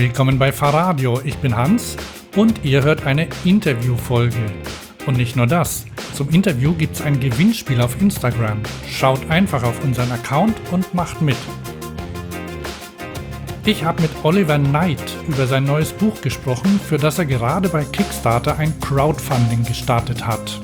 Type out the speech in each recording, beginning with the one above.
Willkommen bei Fahrradio, ich bin Hans und ihr hört eine Interviewfolge. Und nicht nur das, zum Interview gibt es ein Gewinnspiel auf Instagram. Schaut einfach auf unseren Account und macht mit. Ich habe mit Oliver Knight über sein neues Buch gesprochen, für das er gerade bei Kickstarter ein Crowdfunding gestartet hat.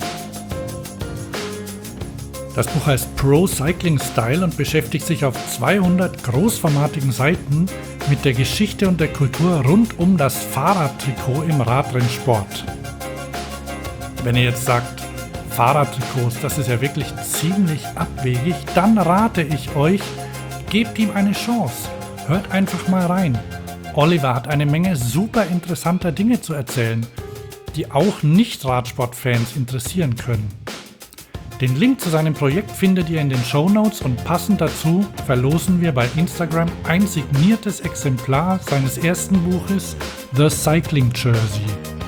Das Buch heißt Pro Cycling Style und beschäftigt sich auf 200 großformatigen Seiten mit der Geschichte und der Kultur rund um das Fahrradtrikot im Radrennsport. Wenn ihr jetzt sagt, Fahrradtrikots, das ist ja wirklich ziemlich abwegig, dann rate ich euch, gebt ihm eine Chance. Hört einfach mal rein. Oliver hat eine Menge super interessanter Dinge zu erzählen, die auch Nicht-Radsport-Fans interessieren können. Den Link zu seinem Projekt findet ihr in den Shownotes und passend dazu verlosen wir bei Instagram ein signiertes Exemplar seines ersten Buches The Cycling Jersey.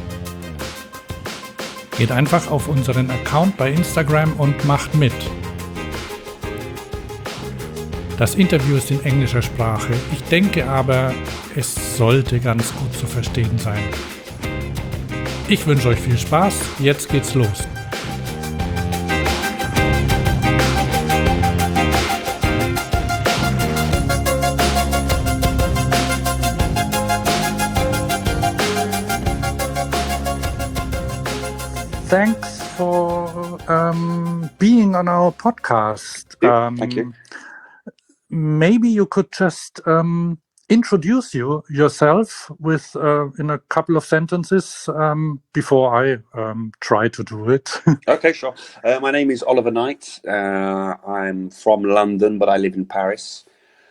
Geht einfach auf unseren Account bei Instagram und macht mit. Das Interview ist in englischer Sprache. Ich denke aber, es sollte ganz gut zu verstehen sein. Ich wünsche euch viel Spaß. Jetzt geht's los. Thanks for being on our podcast. Thank you. Maybe you could just introduce yourself with in a couple of sentences before I try to do it. Okay, sure. My name is Oliver Knight. I'm from London, but I live in Paris.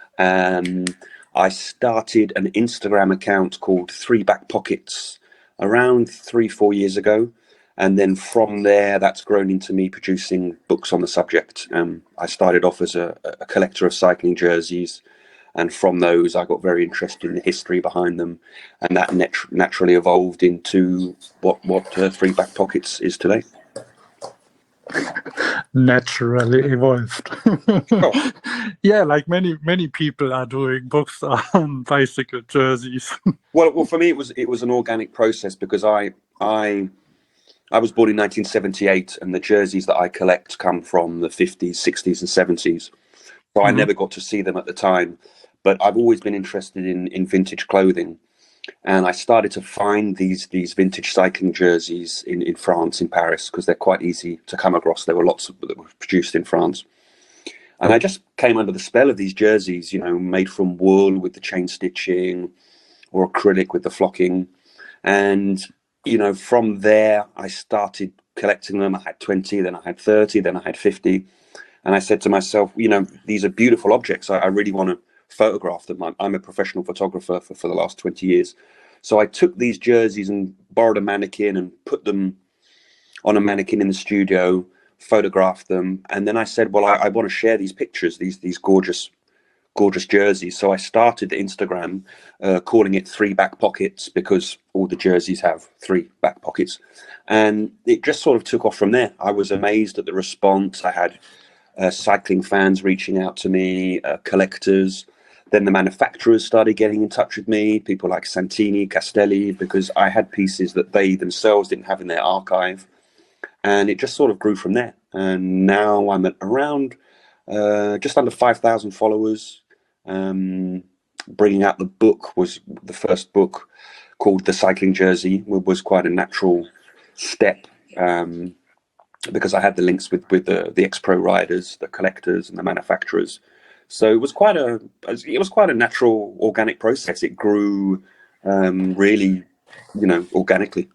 I started an Instagram account called Three Back Pockets around 3-4 years ago. And then from there, that's grown into me producing books on the subject. I started off as a collector of cycling jerseys. And from those, I got very interested in the history behind them. And that naturally evolved into what Three Back Pockets is today. Naturally evolved. Oh. Yeah, like many people are doing books on bicycle jerseys. Well, for me, it was an organic process because I was born in 1978, and the jerseys that I collect come from the 50s, 60s, and 70s. So I never got to see them at the time. But I've always been interested in vintage clothing. And I started to find these vintage cycling jerseys in France, in Paris, because they're quite easy to come across. There were lots that were produced in France. And I just came under the spell of these jerseys, made from wool with the chain stitching or acrylic with the flocking. And from there, I started collecting them. I had 20, then I had 30, then I had 50. And I said to myself, these are beautiful objects. I really want to photograph them. I'm a professional photographer for the last 20 years. So I took these jerseys and borrowed a mannequin and put them on a mannequin in the studio, photographed them. And then I said, well, I want to share these pictures, these gorgeous jerseys. So I started the Instagram calling it Three Back Pockets because all the jerseys have 3 back pockets. And it just sort of took off from there. I was amazed at the response. I had cycling fans reaching out to me, collectors. Then the manufacturers started getting in touch with me, people like Santini, Castelli, because I had pieces that they themselves didn't have in their archive. And it just sort of grew from there. And now I'm at around just under 5,000 followers. Bringing out the book was the first book called The Cycling Jersey, was quite a natural step because I had the links with the ex-pro riders, the collectors and the manufacturers. So it was quite a natural organic process. It grew really, organically.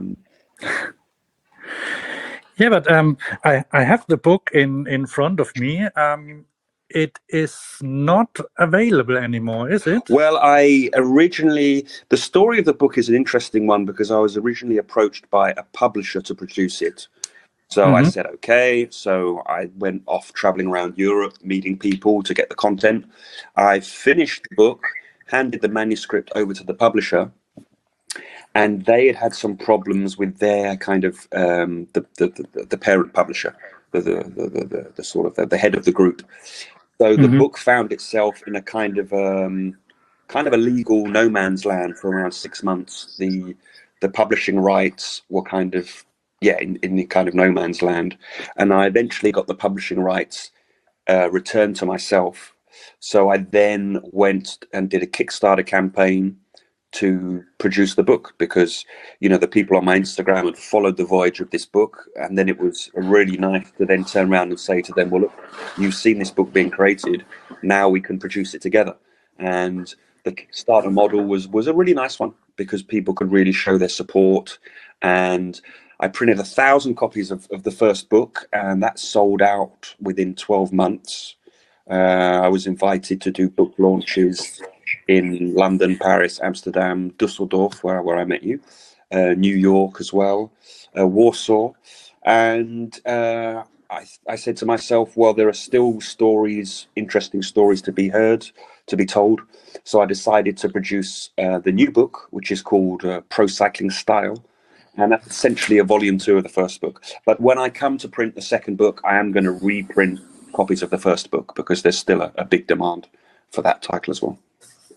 Yeah, but I have the book in front of me. It is not available anymore, is it? Well, the story of the book is an interesting one because I was originally approached by a publisher to produce it. So I said, okay. So I went off traveling around Europe, meeting people to get the content. I finished the book, handed the manuscript over to the publisher, and they had some problems with their kind of the parent publisher, the sort of the head of the group. So the book found itself in a kind of kind of a legal no man's land for around 6 months. The publishing rights were kind of in the kind of no man's land, and I eventually got the publishing rights returned to myself. So I then went and did a Kickstarter campaign to produce the book, because the people on my Instagram had followed the voyage of this book, and then it was really nice to then turn around and say to them, well, look, you've seen this book being created, now we can produce it together. And the Kickstarter model was a really nice one, because people could really show their support. And I printed 1,000 copies of the first book, and that sold out within 12 months. I was invited to do book launches in London, Paris, Amsterdam, Dusseldorf, where I met you, New York as well, Warsaw. And I said to myself, well, there are still interesting stories to be heard, to be told. So I decided to produce the new book, which is called Pro Cycling Style. And that's essentially a volume 2 of the first book. But when I come to print the second book, I am going to reprint copies of the first book, because there's still a big demand for that title as well.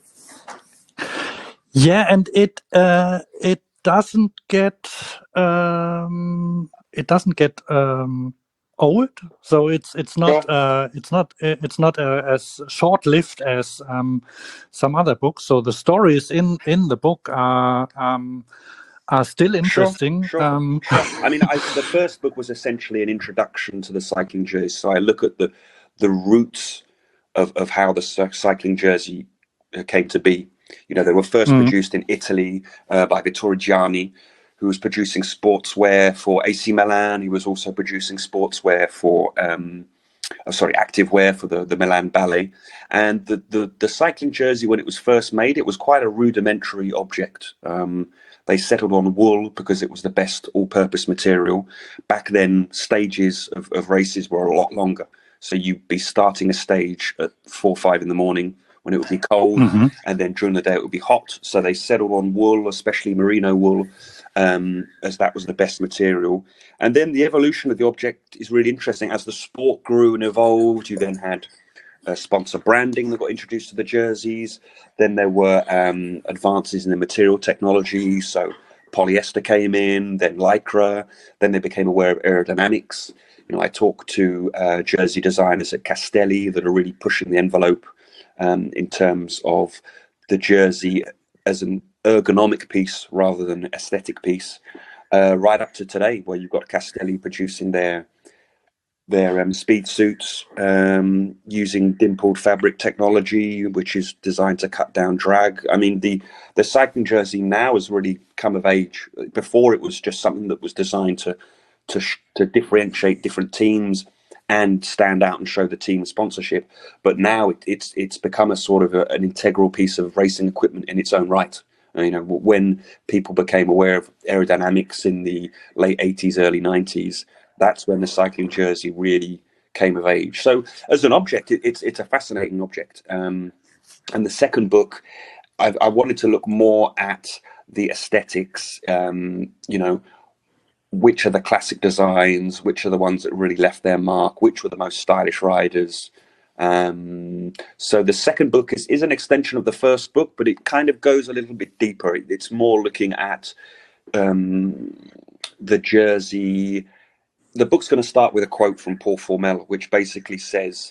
Yeah, and it doesn't get old, so it's not as short-lived as some other books. So the stories in the book are still interesting. Sure. I mean, the first book was essentially an introduction to the cycling jersey. So I look at the roots of how the cycling jersey came to be. They were first produced in Italy by Vittorio Gianni, who was producing sportswear for AC Milan. He was also producing sportswear for activewear for the Milan Ballet. And the cycling jersey, when it was first made, it was quite a rudimentary object. They settled on wool because it was the best all-purpose material. Back then, stages of races were a lot longer. So you'd be starting a stage at 4 or 5 in the morning when it would be cold, and then during the day it would be hot. So they settled on wool, especially merino wool, as that was the best material. And then the evolution of the object is really interesting. As the sport grew and evolved, you then had sponsor branding that got introduced to the jerseys. Then there were advances in the material technology. So polyester came in, then Lycra. Then they became aware of aerodynamics. I talked to jersey designers at Castelli that are really pushing the envelope in terms of the jersey as an ergonomic piece rather than an aesthetic piece, right up to today, where you've got Castelli producing their speed suits using dimpled fabric technology, which is designed to cut down drag. I mean, the cycling jersey now has really come of age. Before, it was just something that was designed to differentiate different teams and stand out and show the team sponsorship. But now it's become a sort of an integral piece of racing equipment in its own right. When people became aware of aerodynamics in the late 80s, early 90s, that's when the cycling jersey really came of age. So as an object, it's a fascinating object. And the second book, I wanted to look more at the aesthetics, which are the classic designs, which are the ones that really left their mark, which were the most stylish riders. So the second book is an extension of the first book, but it kind of goes a little bit deeper. It's more looking at the jersey. The book's going to start with a quote from Paul Formel, which basically says,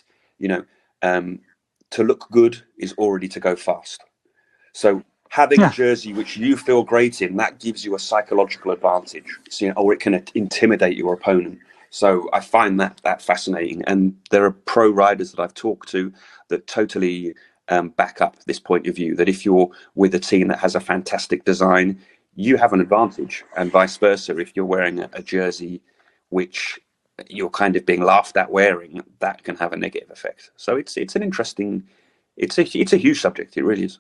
to look good is already to go fast. So having a jersey which you feel great in, that gives you a psychological advantage, or it can intimidate your opponent. So I find that fascinating. And there are pro riders that I've talked to that totally back up this point of view, that if you're with a team that has a fantastic design, you have an advantage, and vice versa. If you're wearing a jersey which you're kind of being laughed at wearing, that can have a negative effect. So it's an interesting, it's a huge subject. It really is.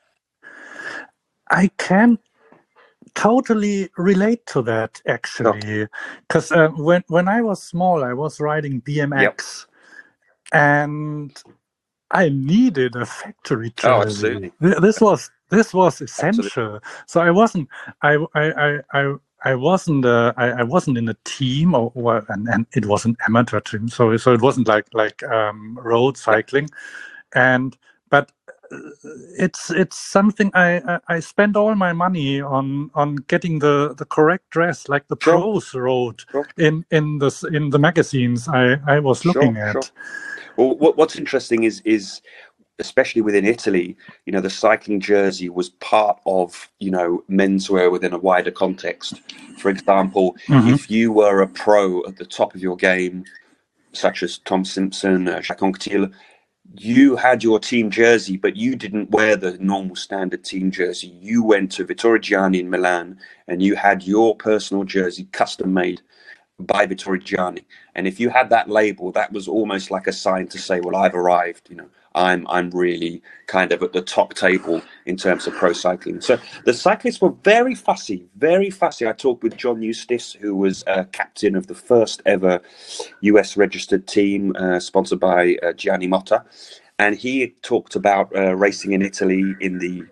I can totally relate to that, actually, because when I was small, I was riding BMX, and I needed a factory jersey. Oh, absolutely. This was essential. Absolutely. So I wasn't in a team, and it was an amateur team. So it wasn't like road cycling, but it's something I spend all my money on getting the correct dress, like the Sure, pros wrote sure, in the magazines I was looking sure. at. Well, what's interesting is especially within Italy, you know, the cycling jersey was part of, you know, menswear within a wider context. For example, Mm-hmm. if you were a pro at the top of your game, such as Tom Simpson, Jacques Anquetil, you had your team jersey, but you didn't wear the normal standard team jersey. You went to Vittorio Gianni in Milan and you had your personal jersey custom made by Vittorio Gianni. And if you had that label, that was almost like a sign to say, well, I've arrived, you know, I'm really kind of at the top table in terms of pro cycling. So the cyclists were very fussy, very fussy. I talked with John Eustace, who was captain of the first ever US registered team sponsored by Gianni Motta. And he talked about racing in Italy in the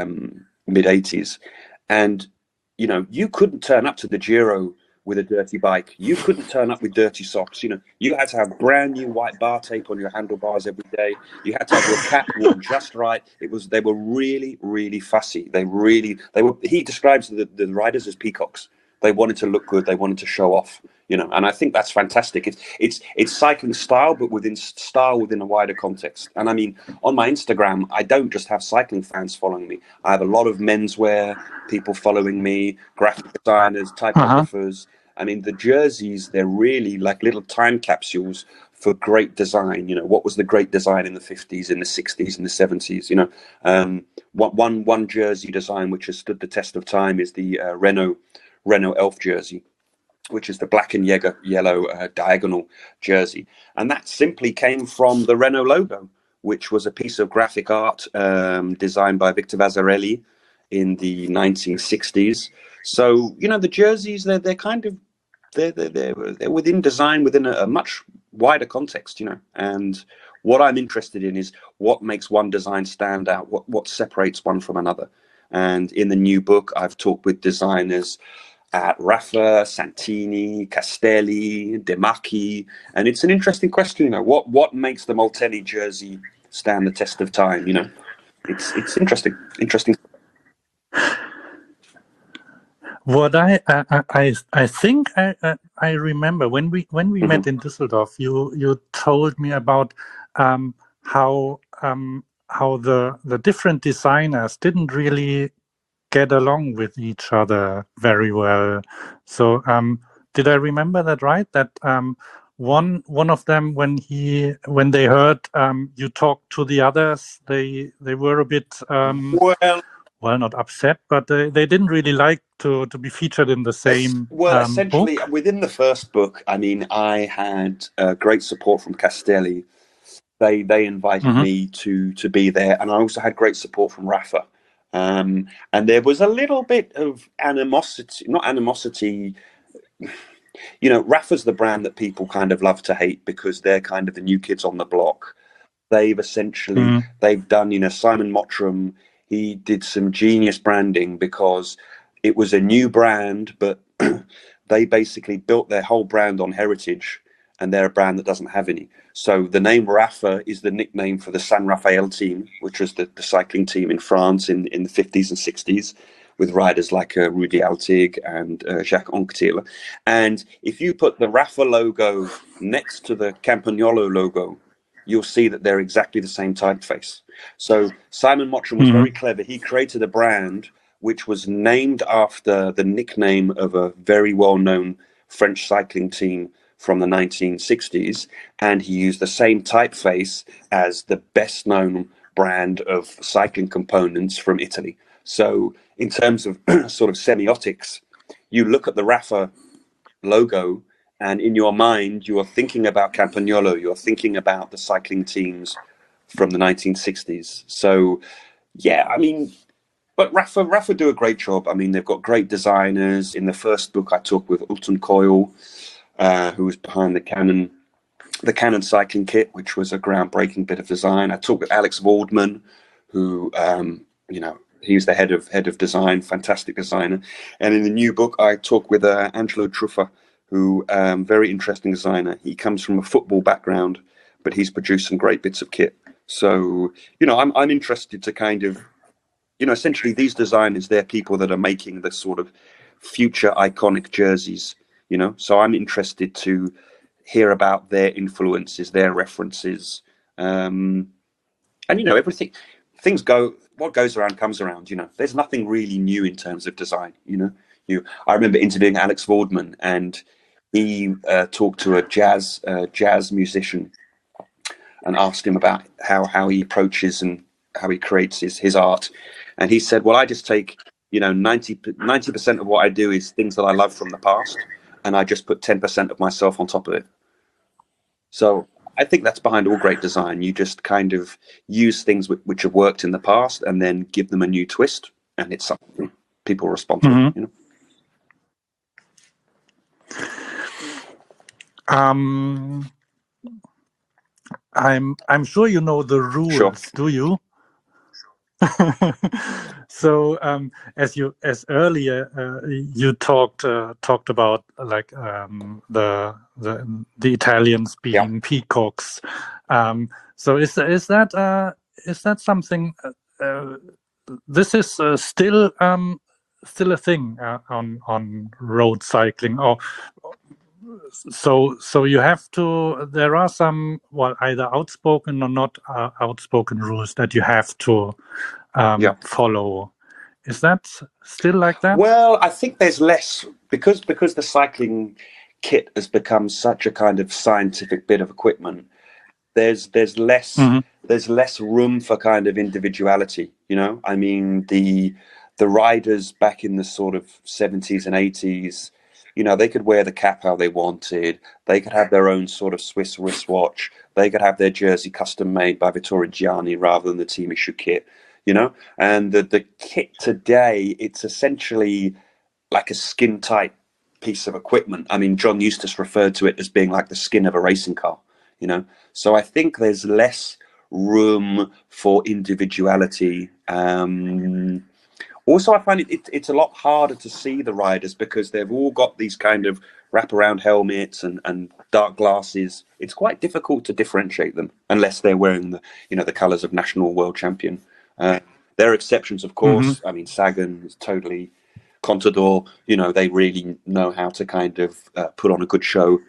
mid 80s. And, you know, you couldn't turn up to the Giro with a dirty bike. You couldn't turn up with dirty socks. You know, you had to have brand new white bar tape on your handlebars every day. You had to have your cap worn just right. They were really, really fussy. They were. He describes the riders as peacocks. They wanted to look good. They wanted to show off. You know, and I think that's fantastic. It's cycling style, but within a wider context. And I mean, on my Instagram, I don't just have cycling fans following me. I have a lot of menswear people following me, graphic designers, typographers. I mean, the jerseys, they're really like little time capsules for great design. You know, what was the great design in the 50s, in the 60s, in the 70s? You know, one jersey design which has stood the test of time is the Renault Elf jersey, which is the black and yellow diagonal jersey. And that simply came from the Renault logo, which was a piece of graphic art designed by Victor Vasarely in the 1960s. So, you know, the jerseys, they're kind of, they're within design, within a much wider context, you know. And what I'm interested in is what makes one design stand out, what separates one from another. And in the new book, I've talked with designers at Rafa, Santini, Castelli, De Macchi, and it's an interesting question. You know, what makes the Molteni jersey stand the test of time? You know, it's interesting. What I think I remember when we met in Düsseldorf, you told me about how the different designers didn't really get along with each other very well. So did I remember that right? That one of them, when they heard you talk to the others, they were a bit well, not upset, but they didn't really like to be featured in the same essentially book. Within the first book, I mean, I had great support from Castelli. They invited me to be there, and I also had great support from Rafa. And there was a little bit of animosity, not animosity. You know, Rafa's the brand that people kind of love to hate because they're kind of the new kids on the block. They've essentially, they've done, you know, Simon Mottram, he did some genius branding because it was a new brand, but they basically built their whole brand on heritage, and they're a brand that doesn't have any. So the name Rafa is the nickname for the San Rafael team, which was the cycling team in France in the 50s and 60s, with riders like Rudi Altig and Jacques Anquetil. And if you put the Rafa logo next to the Campagnolo logo, you'll see that they're exactly the same typeface. So Simon Mottram was very clever. He created a brand which was named after the nickname of a very well-known French cycling team from the 1960s, and he used the same typeface as the best-known brand of cycling components from Italy. So in terms of sort of semiotics, you look at the Rafa logo, and in your mind, you are thinking about Campagnolo, you're thinking about the cycling teams from the 1960s. So, yeah, I mean, but Rafa do a great job. I mean, they've got great designers. In the first book, I talked with Ulton Coyle, who was behind the Canon cycling kit, which was a groundbreaking bit of design. I talked with Alex Waldman, who, you know, he's the head of design, fantastic designer. And in the new book, I talked with Angelo Truffa, who very interesting designer. He comes from a football background, but he's produced some great bits of kit. So, you know, I'm interested to kind of, you know, essentially these designers, they're people that are making the sort of future iconic jerseys, you know. So I'm interested to hear about their influences, their references, and you know, everything, things go, what goes around comes around. You know, there's nothing really new in terms of design. You know, I remember interviewing Alex Vordman, and he talked to a jazz musician and asked him about how he approaches and how he creates his art. And he said, well, I just take, you know, 90% of what I do is things that I love from the past, and I just put 10% of myself on top of it. So I think that's behind all great design. You just kind of use things which have worked in the past and then give them a new twist, and it's something people respond to it, you know. I'm sure you know the rules. Sure. Do you? So as earlier you talked about like the Italians being peacocks. So is that something? This is still a thing on road cycling, or so you have to. There are some, well, either outspoken or not outspoken rules that you have to follow. Is that still like that? Well, I think there's less because the cycling kit has become such a kind of scientific bit of equipment. There's less there's less room for kind of individuality. You know, I mean the riders back in the sort of 70s and 80s, you know, they could wear the cap how they wanted. They could have their own sort of Swiss wristwatch. They could have their jersey custom made by Vittorio Gianni rather than the team issue kit, you know. And the kit today, it's essentially like a skin tight piece of equipment. I mean, John Eustace referred to it as being like the skin of a racing car, you know. So I think there's less room for individuality. Also, I find it's a lot harder to see the riders because they've all got these kind of wraparound helmets and dark glasses. It's quite difficult to differentiate them unless they're wearing the colours of national world champion. There are exceptions, of course. I mean, Sagan is totally Contador. You know, they really know how to kind of put on a good show.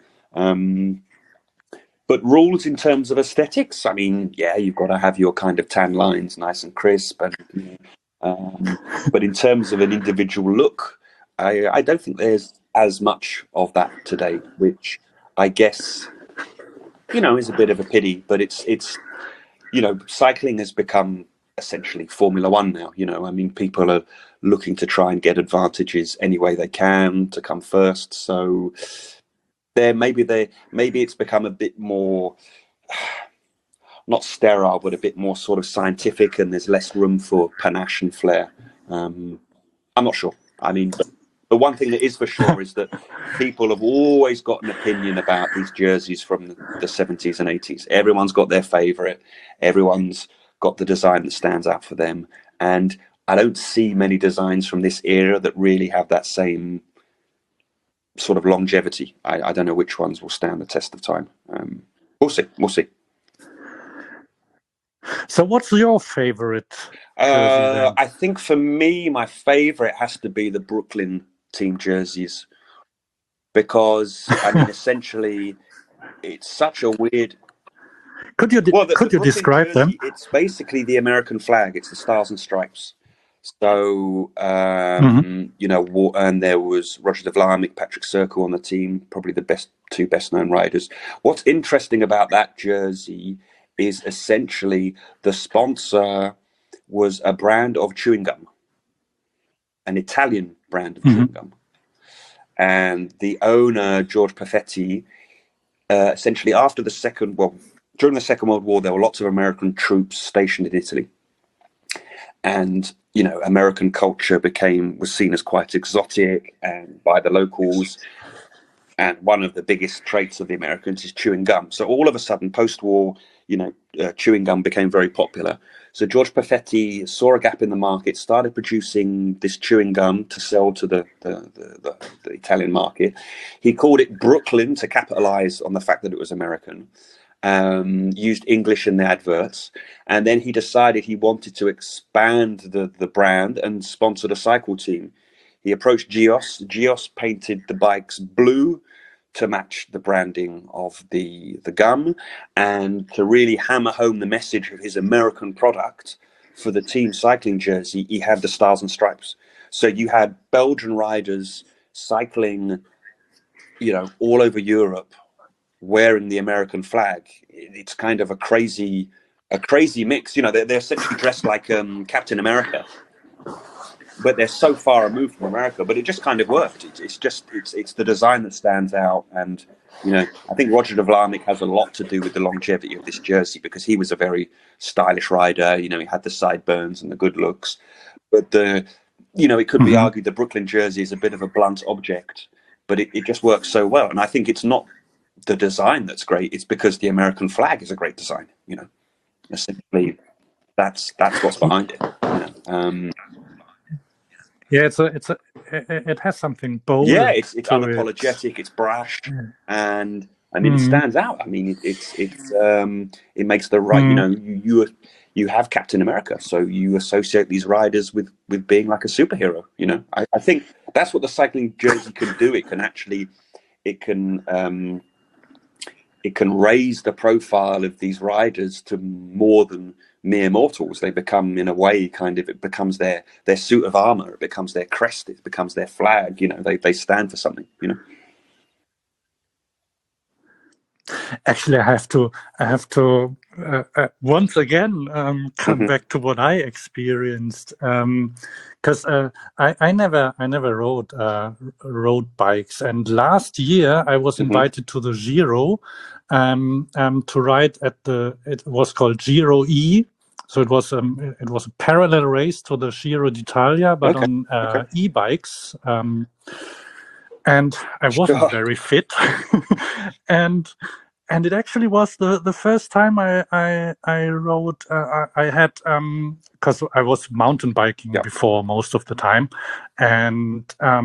But rules in terms of aesthetics, I mean, yeah, you've got to have your kind of tan lines nice and crisp, and but in terms of an individual look, I don't think there's as much of that today, which I guess, you know, is a bit of a pity. But it's you know, cycling has become essentially Formula One now. You know, I mean, people are looking to try and get advantages any way they can to come first. So maybe it's become a bit more, not sterile, but a bit more sort of scientific, and there's less room for panache and flair. I'm not sure. I mean, but the one thing that is for sure is that people have always got an opinion about these jerseys from the 70s and 80s. Everyone's got their favorite. Everyone's got the design that stands out for them. And I don't see many designs from this era that really have that same sort of longevity. I don't know which ones will stand the test of time. We'll see. So what's your favorite jersey then? I think for me, my favorite has to be the Brooklyn team jerseys, because I mean, essentially, it's such a weird. Could you describe jersey, them? It's basically the American flag. It's the stars and stripes. So you know, and there was Roger de Vlaeminck, Patrick Circle on the team, probably the two best known riders. What's interesting about that jersey is essentially the sponsor was a brand of chewing gum, an Italian brand of chewing gum. And the owner, George Perfetti, essentially during the Second World War, there were lots of American troops stationed in Italy. And, you know, American culture was seen as quite exotic and by the locals. And one of the biggest traits of the Americans is chewing gum. So all of a sudden, post-war, you know, chewing gum became very popular. So George Perfetti saw a gap in the market, started producing this chewing gum to sell to the Italian market. He called it Brooklyn to capitalize on the fact that it was American. used English in the adverts, and then he decided he wanted to expand the brand and sponsored a cycle team. He approached Geos. Geos painted the bikes blue to match the branding of the gum, and to really hammer home the message of his American product for the team cycling jersey, he had the stars and stripes. So you had Belgian riders cycling, all over Europe, wearing the American flag. It's kind of a crazy mix. They're essentially dressed like Captain America, but they're so far removed from America. But it just kind of worked. It's the design that stands out, and I think Roger de Vlaeminck has a lot to do with the longevity of this jersey, because he was a very stylish rider. He had the sideburns and the good looks, but it could be argued the Brooklyn jersey is a bit of a blunt object, but it just works so well. And I think it's not the design that's great, it's because the American flag is a great design. Essentially that's what's behind it. Yeah, it has something bold. Yeah, it's unapologetic, it's brash, and I mean, it stands out. I mean, it makes the right. You have Captain America, so you associate these riders with being like a superhero. I think that's what the cycling jersey can do. It can raise the profile of these riders to more than mere mortals. They become, in a way, it becomes their suit of armor. It becomes their crest. It becomes their flag. They stand for something. Actually, I have to once again come back to what I experienced, because I never rode bikes, and last year I was invited to the Giro to ride at it was called Giro E. So it was a parallel race to the Giro d'Italia, but on e-bikes. And I wasn't very fit, and it actually was the first time I rode. I had because I was mountain biking before most of the time, and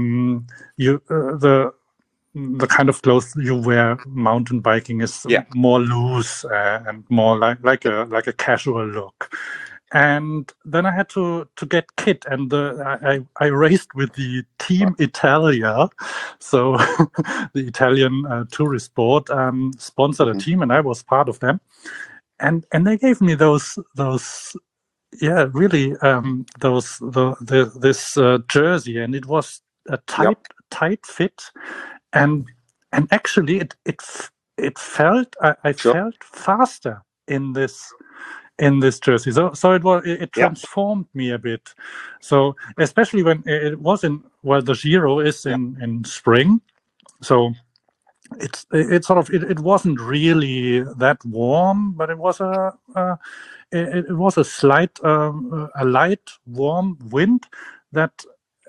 the kind of clothes you wear mountain biking is more loose and more like a casual look. And then I had to get kit, and I raced with the Team Italia, so the Italian tourist board sponsored a team, and I was part of them. And they gave me this jersey, and it was a tight fit, and actually it felt I felt faster in this jersey. So it transformed me a bit. So especially when it was the Giro is in spring. So it wasn't really that warm, but it was it was a slight a light warm wind that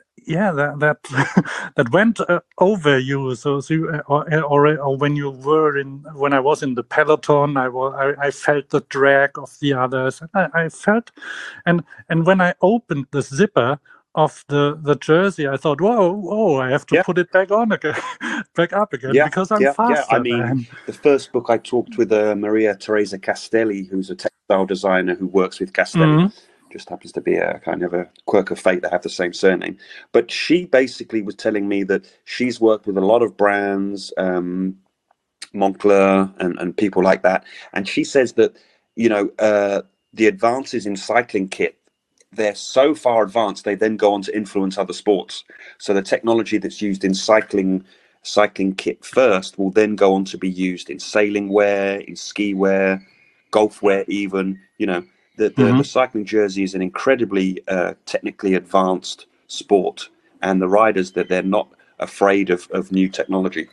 that went over you. So you, or when you were when I was in the peloton, I felt the drag of the others. I felt, and when I opened the zipper of the jersey, I thought, whoa, I have to put it back on again, back up again, because I'm faster. I mean, the first book I talked with Maria Teresa Castelli, who's a textile designer who works with Castelli. Just happens to be a kind of a quirk of fate. They have the same surname. But she basically was telling me that she's worked with a lot of brands, Moncler and people like that. And she says that, the advances in cycling kit, they're so far advanced, they then go on to influence other sports. So the technology that's used in cycling kit first will then go on to be used in sailing wear, in ski wear, golf wear even, The cycling jersey is an incredibly technically advanced sport, and the riders that they're not afraid of new technology.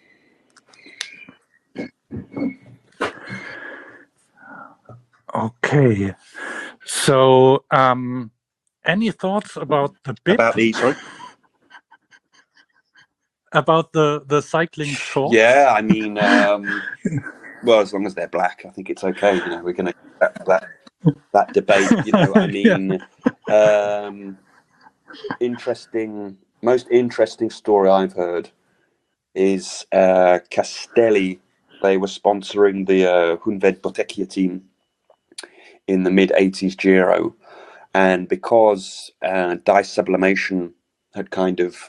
Okay, so any thoughts about the bit? About the cycling shorts? Yeah, I mean, well, as long as they're black, I think it's okay. We're going to that debate. I mean, most interesting story I've heard is Castelli They were sponsoring the Hunved Botekia team in the mid-80s Giro. And because dye sublimation had kind of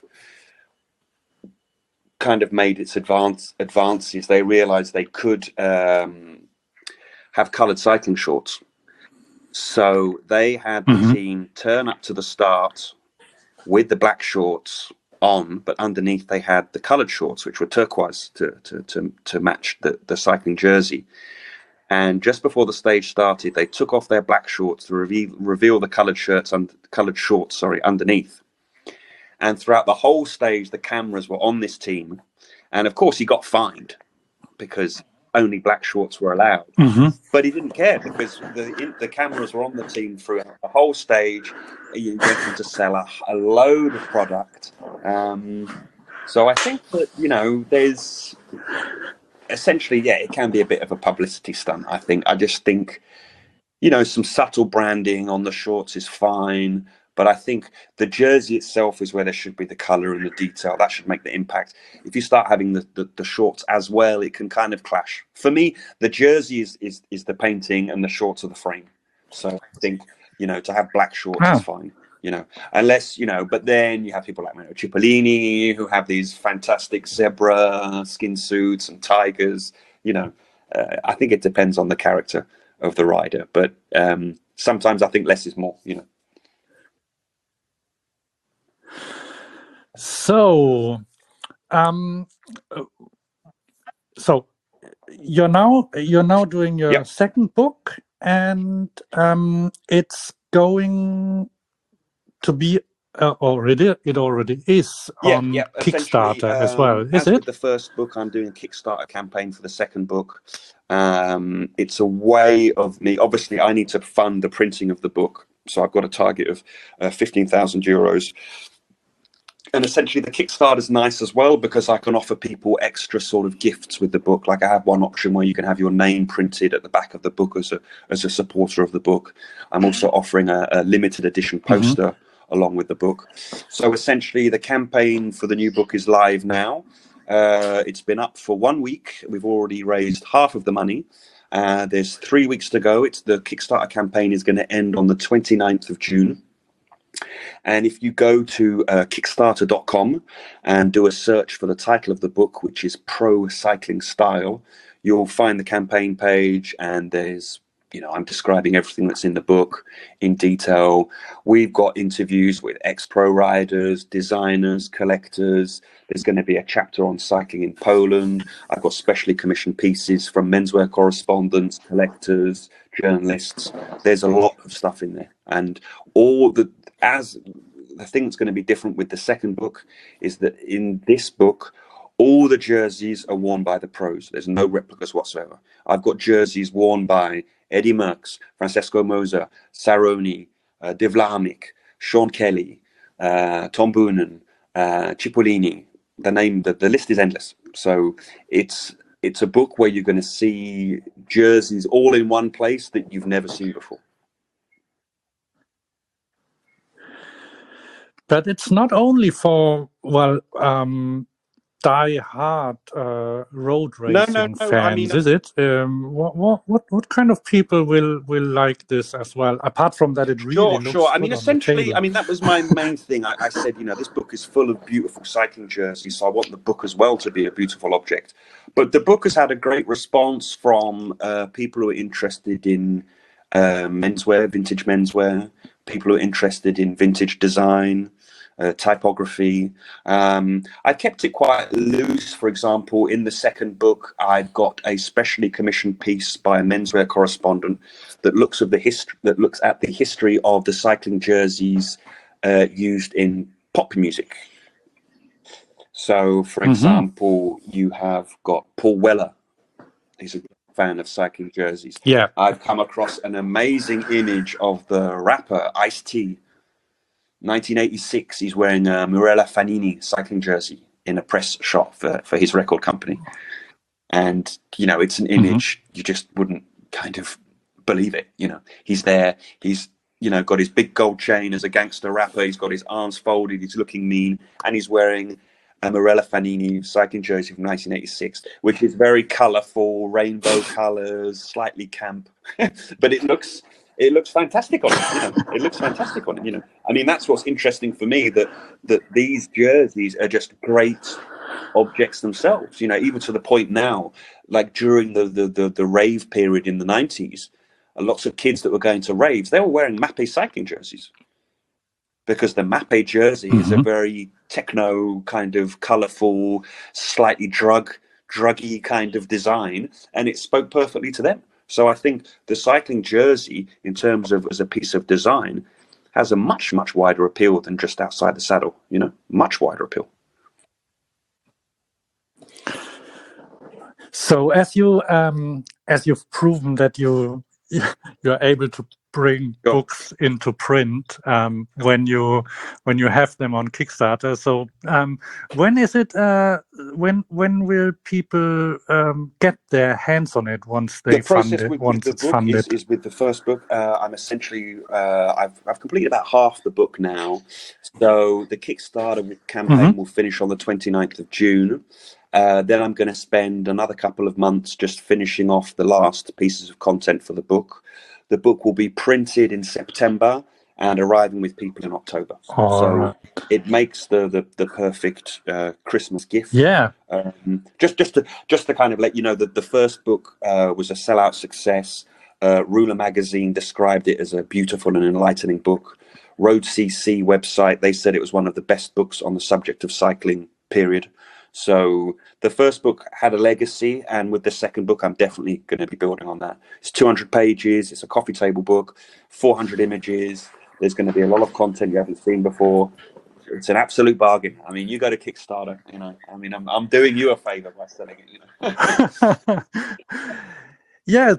made its advances, they realized they could have colored cycling shorts. So they had the team turn up to the start with the black shorts on, but underneath they had the colored shorts, which were turquoise to match the cycling jersey. And just before the stage started, they took off their black shorts to reveal the colored shorts underneath. And throughout the whole stage, the cameras were on this team. And of course, he got fined because only black shorts were allowed. But he didn't care because the cameras were on the team throughout the whole stage. You went on to sell a load of product. So I think that, there's essentially, it can be a bit of a publicity stunt, I think. I just think, some subtle branding on the shorts is fine. But I think the jersey itself is where there should be the color and the detail. That should make the impact. If you start having the shorts as well, it can kind of clash. For me, the jersey is the painting and the shorts are the frame. So I think, to have black shorts is fine. Unless, but then you have people like Mario Cipollini who have these fantastic zebra skin suits and tigers. I think it depends on the character of the rider. But sometimes I think less is more, So, you're now doing your second book, and it's going to be it already is on Kickstarter as well. Is it? With the first book, I'm doing a Kickstarter campaign for the second book. It's a way of me. Obviously, I need to fund the printing of the book, so I've got a target of 15,000 euros. And essentially the Kickstarter is nice as well because I can offer people extra sort of gifts with the book. Like I have one option where you can have your name printed at the back of the book as a supporter of the book. I'm also offering a limited edition poster along with the book. So essentially the campaign for the new book is live now. It's been up for 1 week. We've already raised half of the money. There's 3 weeks to go. The Kickstarter campaign is going to end on the 29th of June. And if you go to kickstarter.com and do a search for the title of the book, which is Pro Cycling Style, you'll find the campaign page, and there's, I'm describing everything that's in the book in detail. We've got interviews with ex-pro riders, designers, collectors. There's going to be a chapter on cycling in Poland. I've got specially commissioned pieces from menswear correspondents, collectors, journalists. There's a lot of stuff in there. And the thing that's going to be different with the second book is that in this book, all the jerseys are worn by the pros. There's no replicas whatsoever. I've got jerseys worn by Eddie Merckx, Francesco Moser, Saroni, De Vlaeminck, Sean Kelly, Tom Boonen, Cipollini. The list is endless. So it's a book where you're going to see jerseys all in one place that you've never seen before. But it's not only for die-hard road racing fans, is it? What kind of people will like this as well? Apart from that, it really looks sure. good Essentially, on the table. that was my main thing. I said, this book is full of beautiful cycling jerseys, so I want the book as well to be a beautiful object. But the book has had a great response from people who are interested in menswear, vintage menswear, people who are interested in vintage design, typography. I kept it quite loose. For example, in the second book, I've got a specially commissioned piece by a menswear correspondent that looks at the history of the cycling jerseys used in pop music. So, for example, you have got Paul Weller. He's a fan of cycling jerseys. Yeah, I've come across an amazing image of the rapper Ice-T. 1986, he's wearing a Mirella Fanini cycling jersey in a press shot for his record company. And, it's an image, you just wouldn't kind of believe it. He's there, he's, got his big gold chain as a gangster rapper, he's got his arms folded, he's looking mean, and he's wearing a Morella Fanini cycling jersey from 1986, which is very colourful, rainbow colours, slightly camp, but it looks fantastic on it. It looks fantastic on it. I mean, that's what's interesting for me, that these jerseys are just great objects themselves. Even to the point now, like during the rave period in the 90s, lots of kids that were going to raves, they were wearing Mapei cycling jerseys, because the Mapei jersey is a very techno kind of colourful, slightly druggy kind of design, and it spoke perfectly to them. So I think the cycling jersey, in terms of as a piece of design, has a much, much wider appeal than just outside the saddle. Much wider appeal. So as you've proven that you're able to bring books into print when you have them on Kickstarter. So when is it? When will people get their hands on it once they fund it? Once it's funded, is with the first book. I'm essentially I've completed about half the book now. So the Kickstarter campaign will finish on the 29th of June. Then I'm going to spend another couple of months just finishing off the last pieces of content for the book. The book will be printed in September and arriving with people in October. So it makes the perfect Christmas gift. Yeah. Just to kind of let you know that the first book was a sellout success. Ruler Magazine described it as a beautiful and enlightening book. Road CC website, they said it was one of the best books on the subject of cycling, period. So the first book had a legacy, and with the second book, I'm definitely going to be building on that. It's 200 pages. It's a coffee table book, 400 images. There's going to be a lot of content you haven't seen before. It's an absolute bargain. I mean, you go to Kickstarter, I mean, I'm doing you a favor by selling it. Yeah,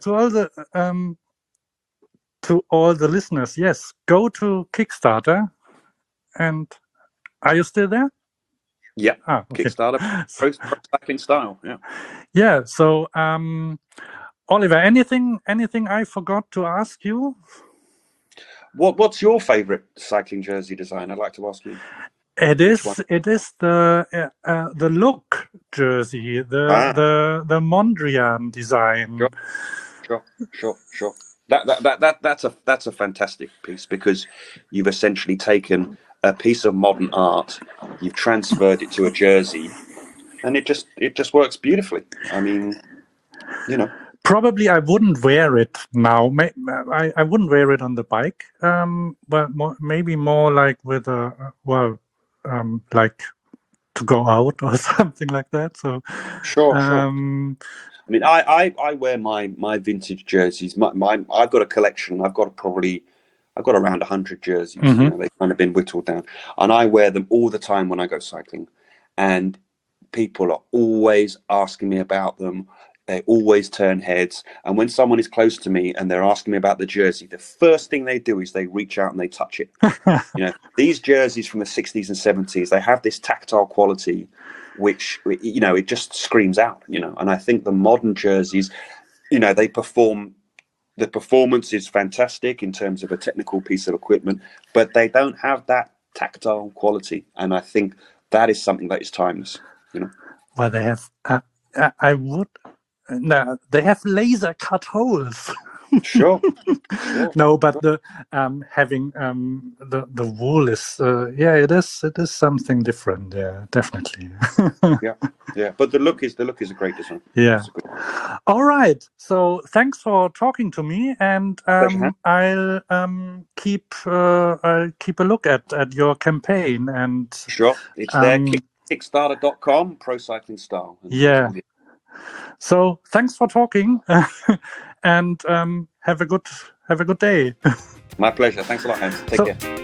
to all the listeners, yes, go to Kickstarter. And are you still there? Yeah, okay. Kickstarter, Pro Cycling Style. Yeah. Yeah. So, Oliver, anything I forgot to ask you? What's your favorite cycling jersey design? I'd like to ask you. It is the Look jersey, the Mondrian design. Sure. That's a fantastic piece, because you've essentially taken a piece of modern art, you've transferred it to a jersey, and it just works beautifully. I mean, Probably I wouldn't wear it now. I wouldn't wear it on the bike, but maybe more like with like to go out or something like that. So sure. I mean, I wear my vintage jerseys. I've got a collection. I've got around 100 jerseys. They've kind of been whittled down, and I wear them all the time when I go cycling. And people are always asking me about them. They always turn heads. And when someone is close to me and they're asking me about the jersey, the first thing they do is they reach out and they touch it. These jerseys from the 60s and 70s, they have this tactile quality, which, it just screams out, and I think the modern jerseys, they perform. The performance is fantastic in terms of a technical piece of equipment, but they don't have that tactile quality. And I think that is something that is timeless, Well, they have, they have laser cut holes. Sure. No, but the having the wool is it is something different. Yeah, definitely. yeah. But the look is a great design. Yeah. All right. So thanks for talking to me, and I'll keep a look at your campaign. And sure, it's there. Kickstarter.com, Pro Cycling Style. Yeah. So thanks for talking, and have a good day. My pleasure. Thanks a lot, Hans. Take care.